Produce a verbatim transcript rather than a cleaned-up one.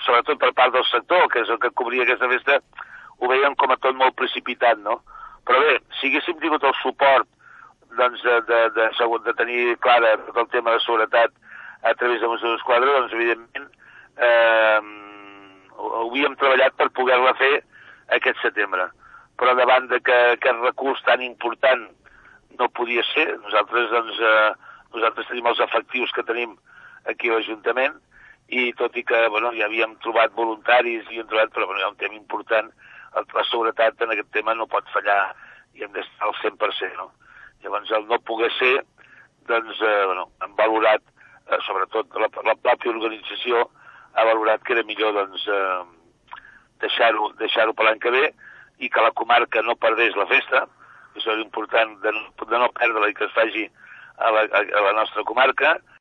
sobretot per part del sector, que és el que cobria aquesta festa, ho veien com a tot molt precipitat, no? Però bé, si haguéssim tingut el suport doncs, de, de, de, de, de tenir clara tot el tema de seguretat a través de Mossos d'Esquadra, doncs, evidentment, eh, ho havíem treballat per poder-la fer aquest setembre. Però davant de que aquest recurs tan important no podia ser, nosaltres, doncs, eh, nosaltres tenim els efectius que tenim aquí a l'Ajuntament, i tot i que bueno, ja havíem trobat voluntaris, i hem trobat, però bueno, hi ha un tema important, la seguretat en aquest tema no pot fallar i hem d'estar al cent per cent. No? Llavors, el no poder ser, doncs, eh, bueno, hem valorat, eh, sobretot la, la pròpia organització, ha valorat que era millor doncs, eh, deixar-ho deixar-ho per l'any que ve i que la comarca no perdés la festa, això és important de no, de no perdre-la i que es faci a la, a la nostra comarca,